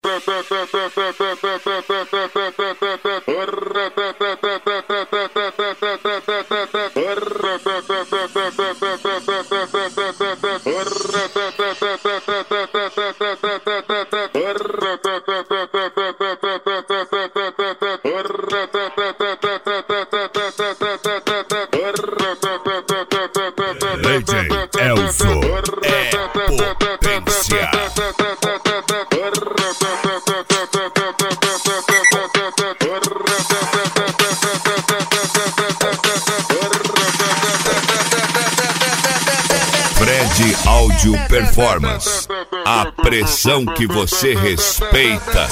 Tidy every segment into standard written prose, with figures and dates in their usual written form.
DJ Elzo é potência. Fred Áudio Performance, a pressão que você respeita.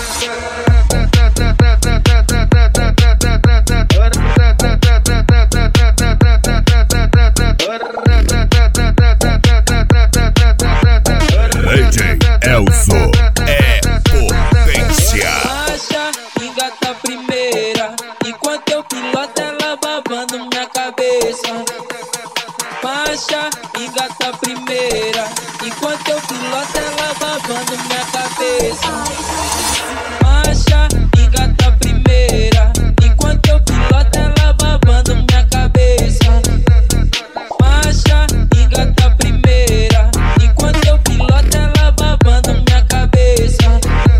DJ Elzo é potência. Marcha, engata a primeira, enquanto eu piloto ela babando minha cabeça. Marcha, engata a primeira, enquanto eu piloto ela babando minha cabeça. Marcha, engata a primeira, enquanto eu piloto ela babando minha cabeça. Marcha, engata a primeira, enquanto eu piloto ela babando minha cabeça.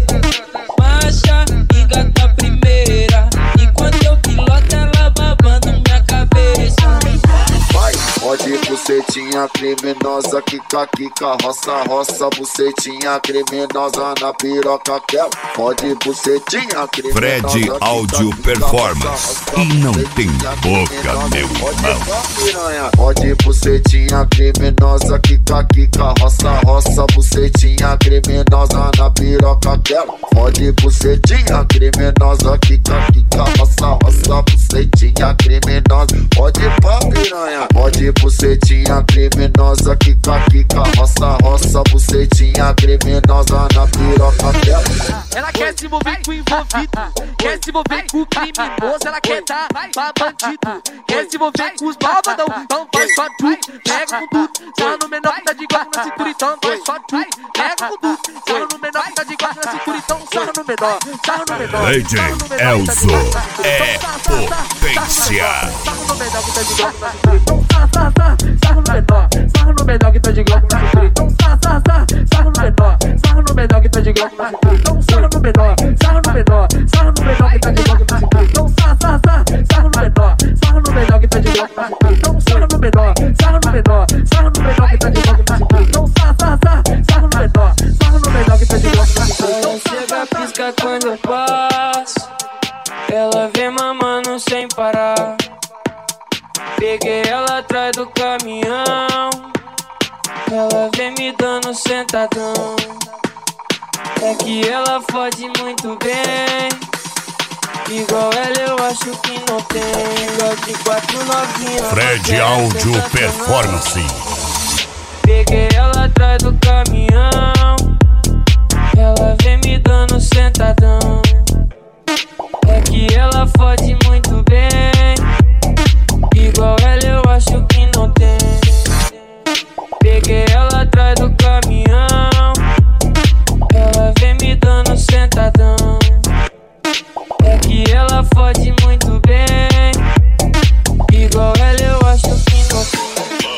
Marcha, engata a primeira, enquanto eu piloto ela babando minha cabeça. Vai, pode bucetinha criminosa, quica, quica, roça, roça, bucetinha criminosa na piroca, quer. Pode bucetinha criminosa. Fred Áudio Performance, e não tem boca, meu irmão. Pode bucetinha criminosa, quica, quica, roça, roça, bucetinha criminosa na piroca, quer. Pode bucetinha criminosa, quica, quica, roça, roça, bucetinha criminosa. Pode pá, piranha. Pode bucetinha criminosa, quica, quica, roça, roça, bucetinha criminosa na piroca dela. Ela quer se envolver com o envolvido, quer se envolver com o criminoso, ela quer dar pra bandido, quer se envolver com os malvadão, então vai só tu, pega com tudo, só no menor que tá de guarda na cintura, então vai só tu, pega com tudo, só no menor que tá de guarda na cintura, então sarra no menor, sarra no menor. DJ Elzo é potência. Sarra no menor que tá de guarda na cintura, então sarra no menor, sarra no menor que tá de guarda na cintura, então sarra no menor, sarra no menor que tá de guarda na cintura, então sarra no menor, sarra no menor, sarra no menor que tá de guarda na cintura, então sarra no menor, sarra no menor que tá de guarda na cintura, então sarra no menor, sarra no menor, sarra no menor que tá de guarda na cintura, então sarra no menor, sarra no menor que tá de guarda na cintura. Ela chega, pisca quando eu passo, ela vem mamando sem parar. Peguei ela atrás do caminhão, ela vem me dando sentadão. É que ela fode muito bem, igual ela eu acho que não tem. Igual de 4 novinhas. Fred Áudio Performance. Peguei ela atrás do caminhão, ela vem me dando sentadão. É que ela fode muito bem, igual ela eu acho que não tem. Peguei ela atrás do caminhão, ela vem me dando sentadão. É que ela fode muito bem, igual ela eu acho que não tem.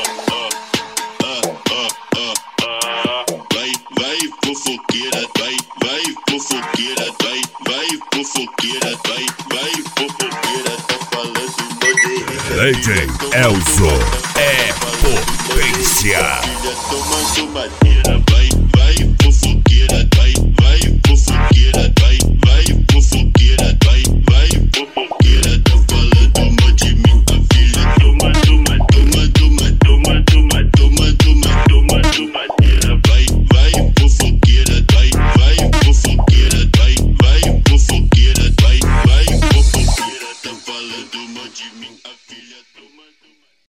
Vai fofoqueira, vai fofoqueira, vai fofoqueira, vai fofoqueira, tá falando poder. DJ Elzo é potência. Tomando madeira, vai fofoqueira, vai fofoqueira.